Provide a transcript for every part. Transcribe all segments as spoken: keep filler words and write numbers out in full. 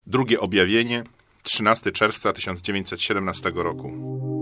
Drugie objawienie, trzynastego czerwca tysiąc dziewięćset siedemnastego roku.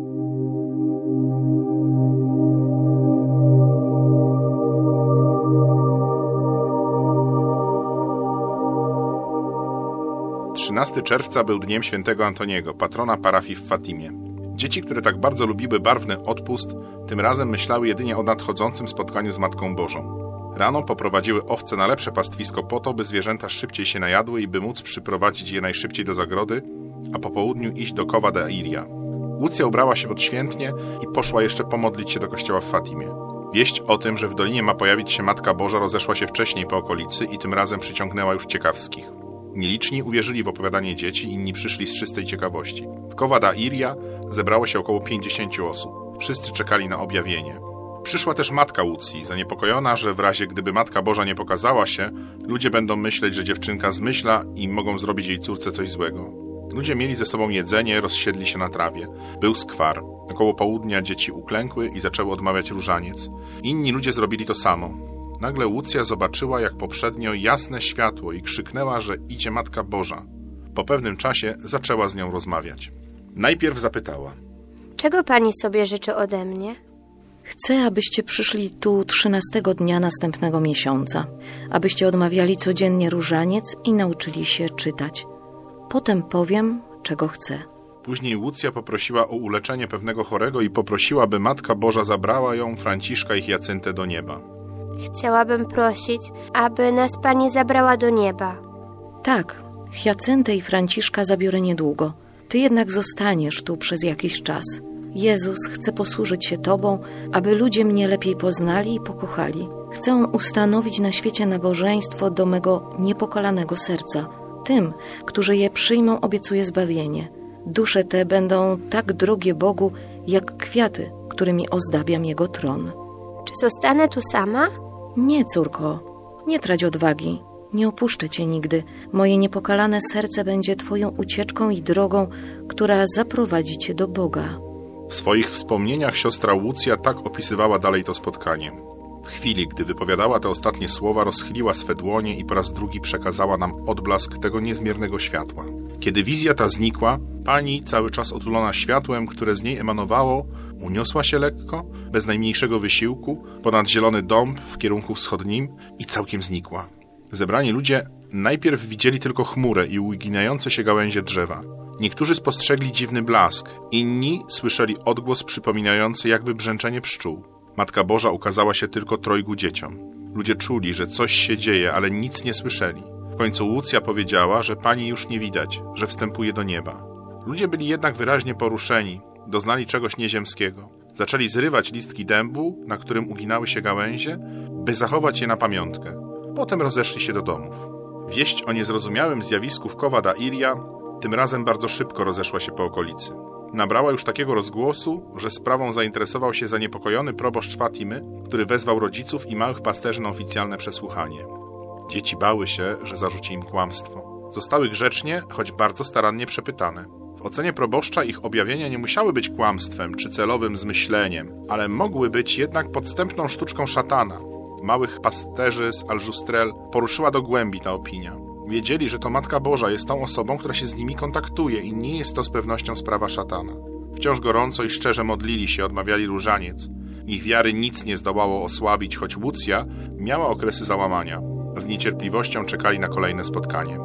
trzynastego czerwca był dniem świętego Antoniego, patrona parafii w Fatimie. Dzieci, które tak bardzo lubiły barwny odpust, tym razem myślały jedynie o nadchodzącym spotkaniu z Matką Bożą. Rano poprowadziły owce na lepsze pastwisko po to, by zwierzęta szybciej się najadły i by móc przyprowadzić je najszybciej do zagrody, a po południu iść do Cova da Iria. Łucja ubrała się odświętnie i poszła jeszcze pomodlić się do kościoła w Fatimie. Wieść o tym, że w dolinie ma pojawić się Matka Boża, rozeszła się wcześniej po okolicy i tym razem przyciągnęła już ciekawskich. Nieliczni uwierzyli w opowiadanie dzieci, inni przyszli z czystej ciekawości. W Cova da Iria zebrało się około pięćdziesięciu osób. Wszyscy czekali na objawienie. Przyszła też matka Łucji, zaniepokojona, że w razie gdyby Matka Boża nie pokazała się, ludzie będą myśleć, że dziewczynka zmyśla i mogą zrobić jej córce coś złego. Ludzie mieli ze sobą jedzenie, rozsiedli się na trawie. Był skwar. Około południa dzieci uklękły i zaczęły odmawiać różaniec. Inni ludzie zrobili to samo. Nagle Łucja zobaczyła, jak poprzednio, jasne światło i krzyknęła, że idzie Matka Boża. Po pewnym czasie zaczęła z nią rozmawiać. Najpierw zapytała: czego pani sobie życzy ode mnie? Chcę, abyście przyszli tu trzynastego dnia następnego miesiąca, abyście odmawiali codziennie różaniec i nauczyli się czytać. Potem powiem, czego chcę. Później Łucja poprosiła o uleczenie pewnego chorego i poprosiła, by Matka Boża zabrała ją, Franciszka i Hiacyntę do nieba. Chciałabym prosić, aby nas pani zabrała do nieba. Tak, Hiacyntę i Franciszka zabiorę niedługo. Ty jednak zostaniesz tu przez jakiś czas. Jezus chce posłużyć się Tobą, aby ludzie mnie lepiej poznali i pokochali. Chcę ustanowić na świecie nabożeństwo do mego niepokalanego serca. Tym, którzy je przyjmą, obiecuję zbawienie. Dusze te będą tak drogie Bogu, jak kwiaty, którymi ozdabiam Jego tron. Czy zostanę tu sama? Nie, córko, nie trać odwagi. Nie opuszczę Cię nigdy. Moje niepokalane serce będzie Twoją ucieczką i drogą, która zaprowadzi Cię do Boga. W swoich wspomnieniach siostra Łucja tak opisywała dalej to spotkanie. W chwili, gdy wypowiadała te ostatnie słowa, rozchyliła swe dłonie i po raz drugi przekazała nam odblask tego niezmiernego światła. Kiedy wizja ta znikła, pani, cały czas otulona światłem, które z niej emanowało, uniosła się lekko, bez najmniejszego wysiłku, ponad zielony dąb w kierunku wschodnim i całkiem znikła. Zebrani ludzie najpierw widzieli tylko chmurę i uginające się gałęzie drzewa. Niektórzy spostrzegli dziwny blask, inni słyszeli odgłos przypominający jakby brzęczenie pszczół. Matka Boża ukazała się tylko trojgu dzieciom. Ludzie czuli, że coś się dzieje, ale nic nie słyszeli. W końcu Łucja powiedziała, że pani już nie widać, że wstępuje do nieba. Ludzie byli jednak wyraźnie poruszeni, doznali czegoś nieziemskiego. Zaczęli zrywać listki dębu, na którym uginały się gałęzie, by zachować je na pamiątkę. Potem rozeszli się do domów. Wieść o niezrozumiałym zjawisku w Cova da Iria tym razem bardzo szybko rozeszła się po okolicy. Nabrała już takiego rozgłosu, że sprawą zainteresował się zaniepokojony proboszcz Fatimy, który wezwał rodziców i małych pasterzy na oficjalne przesłuchanie. Dzieci bały się, że zarzuci im kłamstwo. Zostały grzecznie, choć bardzo starannie przepytane. W ocenie proboszcza ich objawienia nie musiały być kłamstwem czy celowym zmyśleniem, ale mogły być jednak podstępną sztuczką szatana. Małych pasterzy z Aljustrel poruszyła do głębi ta opinia. Wiedzieli, że to Matka Boża jest tą osobą, która się z nimi kontaktuje i nie jest to z pewnością sprawa szatana. Wciąż gorąco i szczerze modlili się, odmawiali różaniec. Ich wiary nic nie zdołało osłabić, choć Łucja miała okresy załamania. Z niecierpliwością czekali na kolejne spotkanie.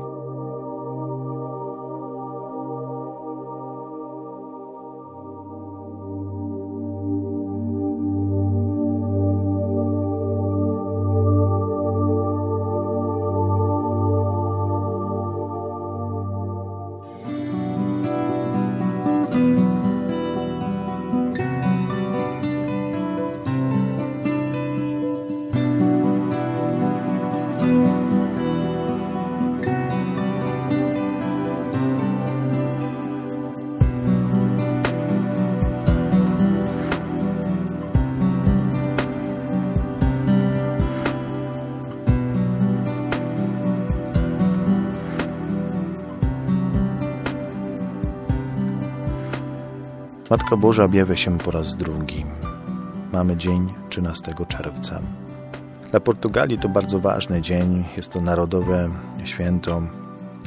Matka Boża objawia się po raz drugi. Mamy dzień trzynastego czerwca. Dla Portugalii to bardzo ważny dzień. Jest to narodowe święto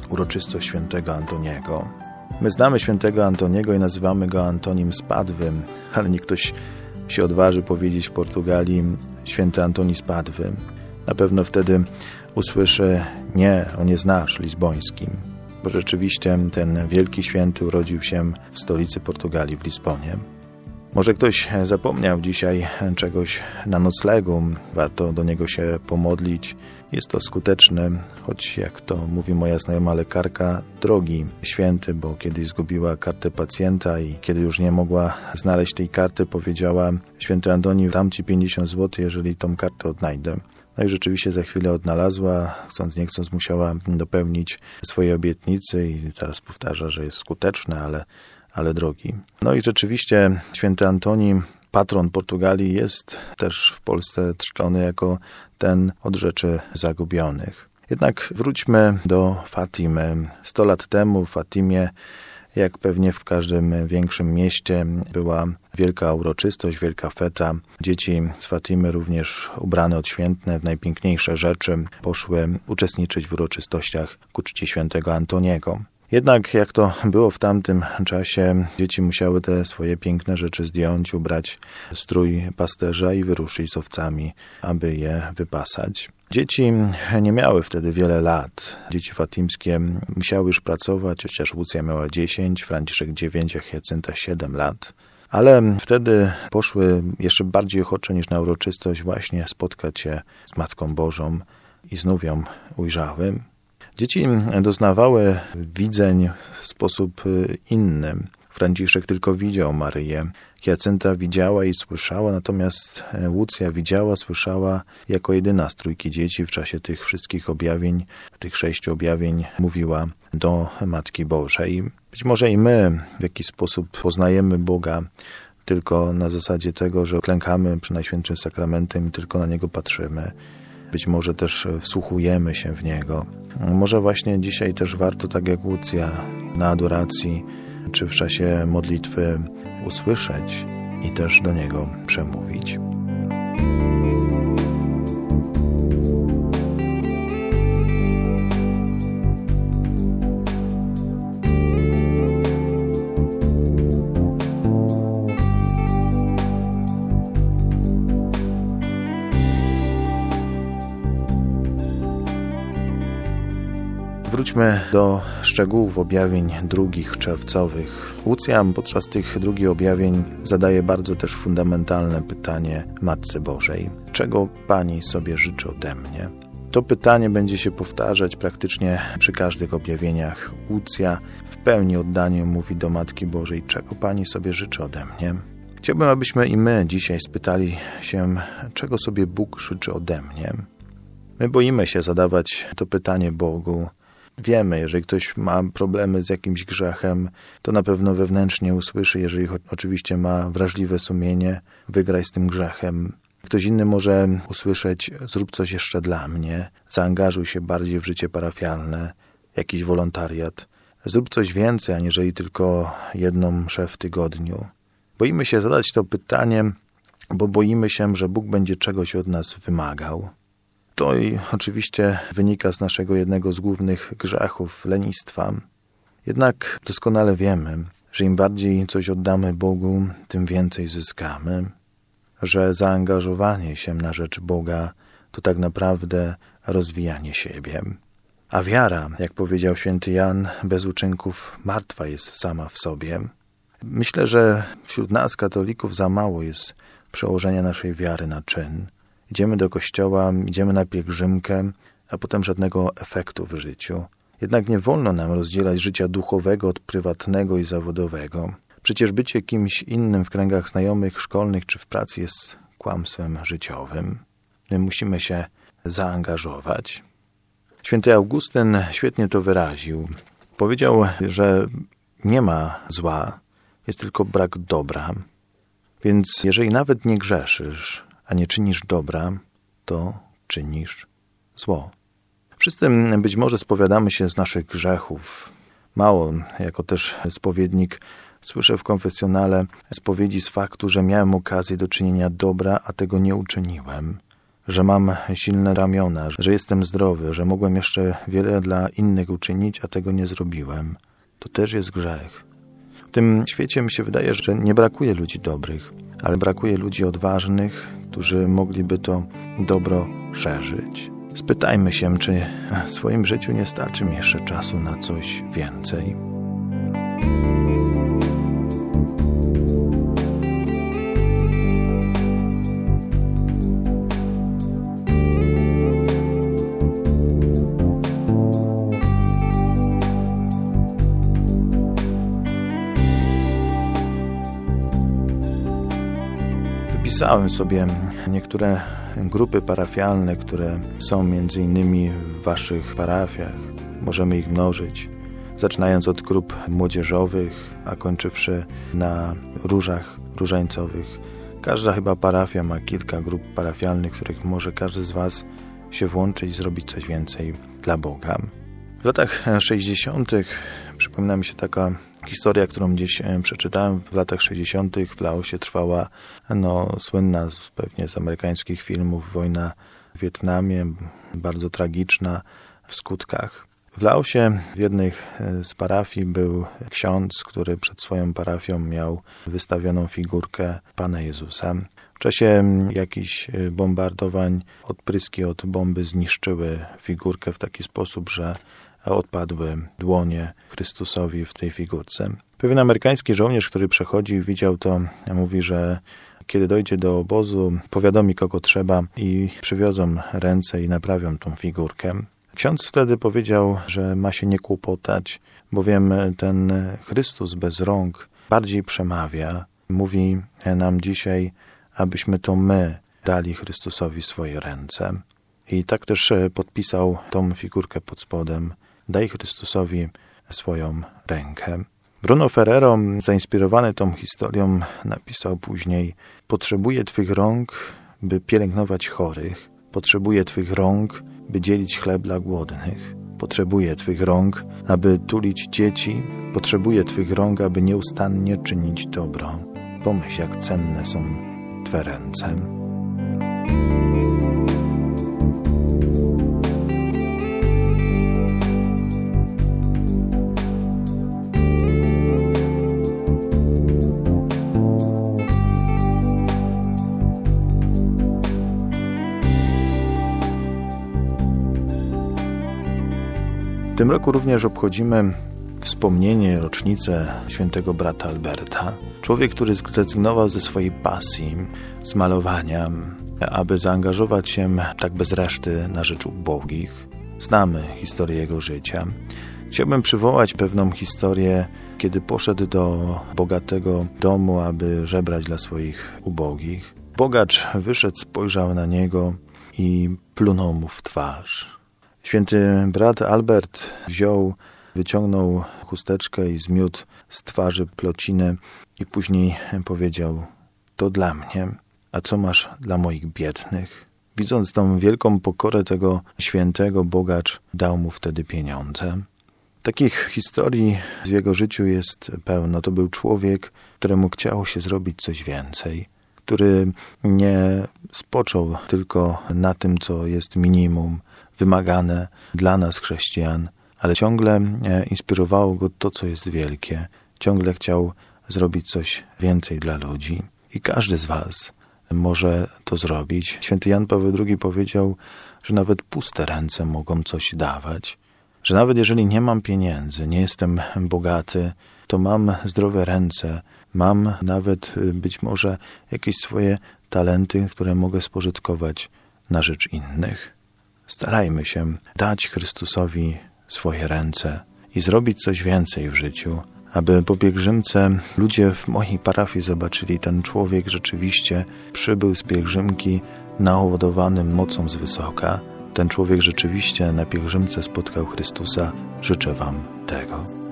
uroczystość świętego Antoniego. My znamy świętego Antoniego i nazywamy go Antonim z Padwy, ale niech ktoś się odważy powiedzieć w Portugalii święty Antoni z Padwy. Na pewno wtedy usłyszy: nie, on jest nasz, lizboński. Bo rzeczywiście ten wielki święty urodził się w stolicy Portugalii, w Lizbonie. Może ktoś zapomniał dzisiaj czegoś na noclegu, warto do niego się pomodlić. Jest to skuteczne, choć jak to mówi moja znajoma lekarka, drogi święty, bo kiedyś zgubiła kartę pacjenta i kiedy już nie mogła znaleźć tej karty, powiedziała: święty Antoni, dam ci pięćdziesiąt złotych, jeżeli tą kartę odnajdę. No i rzeczywiście za chwilę odnalazła, chcąc nie chcąc musiała dopełnić swojej obietnicy i teraz powtarza, że jest skuteczne, ale, ale drogi. No i rzeczywiście święty Antoni, patron Portugalii, jest też w Polsce czczony jako ten od rzeczy zagubionych. Jednak wróćmy do Fatimy. Sto lat temu w Fatimie, jak pewnie w każdym większym mieście, była wielka uroczystość, wielka feta. Dzieci z Fatimy, również ubrane odświętne w najpiękniejsze rzeczy, poszły uczestniczyć w uroczystościach ku czci świętego Antoniego. Jednak jak to było w tamtym czasie, dzieci musiały te swoje piękne rzeczy zdjąć, ubrać strój pasterza i wyruszyć z owcami, aby je wypasać. Dzieci nie miały wtedy wiele lat. Dzieci fatimskie musiały już pracować, chociaż Łucja miała dziesięć, Franciszek dziewięć, a Hiacynta siedem lat. Ale wtedy poszły jeszcze bardziej ochoczo niż na uroczystość właśnie spotkać się z Matką Bożą i znów ją ujrzały. Dzieci doznawały widzeń w sposób inny. Franciszek tylko widział Maryję. Hiacynta widziała i słyszała, natomiast Łucja widziała, słyszała jako jedyna z trójki dzieci w czasie tych wszystkich objawień, tych sześciu objawień mówiła do Matki Bożej. Być może i my w jakiś sposób poznajemy Boga tylko na zasadzie tego, że klękamy przy Najświętszym Sakramentem i tylko na Niego patrzymy. Być może też wsłuchujemy się w Niego. Może właśnie dzisiaj też warto, tak jak Łucja, na adoracji czy w czasie modlitwy usłyszeć i też do Niego przemówić. Wróćmy do szczegółów objawień drugich czerwcowych. Łucja podczas tych drugich objawień zadaje bardzo też fundamentalne pytanie Matce Bożej. Czego Pani sobie życzy ode mnie? To pytanie będzie się powtarzać praktycznie przy każdych objawieniach. Łucja w pełni oddaniu mówi do Matki Bożej: czego Pani sobie życzy ode mnie? Chciałbym, abyśmy i my dzisiaj spytali się, czego sobie Bóg życzy ode mnie. My boimy się zadawać to pytanie Bogu. Wiemy, jeżeli ktoś ma problemy z jakimś grzechem, to na pewno wewnętrznie usłyszy, jeżeli oczywiście ma wrażliwe sumienie, wygraj z tym grzechem. Ktoś inny może usłyszeć: zrób coś jeszcze dla mnie, zaangażuj się bardziej w życie parafialne, jakiś wolontariat. Zrób coś więcej, aniżeli tylko jedną mszę w tygodniu. Boimy się zadać to pytanie, bo boimy się, że Bóg będzie czegoś od nas wymagał. To i oczywiście wynika z naszego jednego z głównych grzechów, lenistwa. Jednak doskonale wiemy, że im bardziej coś oddamy Bogu, tym więcej zyskamy. Że zaangażowanie się na rzecz Boga to tak naprawdę rozwijanie siebie. A wiara, jak powiedział święty Jan, bez uczynków martwa jest sama w sobie. Myślę, że wśród nas, katolików, za mało jest przełożenia naszej wiary na czyn. Idziemy do kościoła, idziemy na pielgrzymkę, a potem żadnego efektu w życiu. Jednak nie wolno nam rozdzielać życia duchowego od prywatnego i zawodowego. Przecież bycie kimś innym w kręgach znajomych, szkolnych czy w pracy jest kłamstwem życiowym. My musimy się zaangażować. Święty Augustyn świetnie to wyraził. Powiedział, że nie ma zła, jest tylko brak dobra. Więc jeżeli nawet nie grzeszysz, a nie czynisz dobra, to czynisz zło. Wszyscy być może spowiadamy się z naszych grzechów. Mało, jako też spowiednik, słyszę w konfesjonale spowiedzi z faktu, że miałem okazję do czynienia dobra, a tego nie uczyniłem. że mam silne ramiona, że jestem zdrowy, że mogłem jeszcze wiele dla innych uczynić, a tego nie zrobiłem. To też jest grzech. W tym świecie mi się wydaje, że nie brakuje ludzi dobrych, ale brakuje ludzi odważnych, którzy mogliby to dobro szerzyć. Spytajmy się, czy w swoim życiu nie starczy mi jeszcze czasu na coś więcej. Wypisałem sobie niektóre grupy parafialne, które są między innymi w waszych parafiach. Możemy ich mnożyć, zaczynając od grup młodzieżowych, a kończywszy na różach różańcowych. Każda chyba parafia ma kilka grup parafialnych, w których może każdy z was się włączyć i zrobić coś więcej dla Boga. W latach sześćdziesiątych przypomina mi się taka historia, którą gdzieś przeczytałem. W latach sześćdziesiątych w Laosie trwała no, słynna pewnie z amerykańskich filmów wojna w Wietnamie, bardzo tragiczna w skutkach. W Laosie w jednej z parafii był ksiądz, który przed swoją parafią miał wystawioną figurkę Pana Jezusa. W czasie jakichś bombardowań odpryski od bomby zniszczyły figurkę w taki sposób, że odpadły dłonie Chrystusowi w tej figurce. Pewien amerykański żołnierz, który przechodzi, widział to, mówi, że kiedy dojdzie do obozu, powiadomi kogo trzeba i przywiozą ręce i naprawią tą figurkę. Ksiądz wtedy powiedział, że ma się nie kłopotać, bowiem ten Chrystus bez rąk bardziej przemawia. Mówi nam dzisiaj, abyśmy to my dali Chrystusowi swoje ręce. I tak też podpisał tą figurkę pod spodem. Daj Chrystusowi swoją rękę. Bruno Ferrero, zainspirowany tą historią, napisał później: potrzebuję Twych rąk, by pielęgnować chorych. Potrzebuję Twych rąk, by dzielić chleb dla głodnych. Potrzebuję Twych rąk, aby tulić dzieci. Potrzebuję Twych rąk, aby nieustannie czynić dobro. Pomyśl, jak cenne są Twe ręce. W tym roku również obchodzimy wspomnienie, rocznicę świętego brata Alberta. Człowiek, który zrezygnował ze swojej pasji, z malowania, aby zaangażować się tak bez reszty na rzecz ubogich. Znamy historię jego życia. Chciałbym przywołać pewną historię, kiedy poszedł do bogatego domu, aby żebrać dla swoich ubogich. Bogacz wyszedł, spojrzał na niego i plunął mu w twarz. Święty brat Albert wziął, wyciągnął chusteczkę i zmiótł z twarzy plocinę i później powiedział: to dla mnie, a co masz dla moich biednych? Widząc tą wielką pokorę tego świętego, bogacz dał mu wtedy pieniądze. Takich historii w jego życiu jest pełno. To był człowiek, któremu chciało się zrobić coś więcej, który nie spoczął tylko na tym, co jest minimum, wymagane dla nas chrześcijan, ale ciągle inspirowało go to, co jest wielkie. Ciągle chciał zrobić coś więcej dla ludzi. I każdy z was może to zrobić. Święty Jan Paweł drugi powiedział, że nawet puste ręce mogą coś dawać. Że nawet jeżeli nie mam pieniędzy, nie jestem bogaty, to mam zdrowe ręce, mam nawet być może jakieś swoje talenty, które mogę spożytkować na rzecz innych. Starajmy się dać Chrystusowi swoje ręce i zrobić coś więcej w życiu, aby po pielgrzymce ludzie w mojej parafii zobaczyli, ten człowiek rzeczywiście przybył z pielgrzymki naładowanym mocą z wysoka. Ten człowiek rzeczywiście na pielgrzymce spotkał Chrystusa. Życzę wam tego.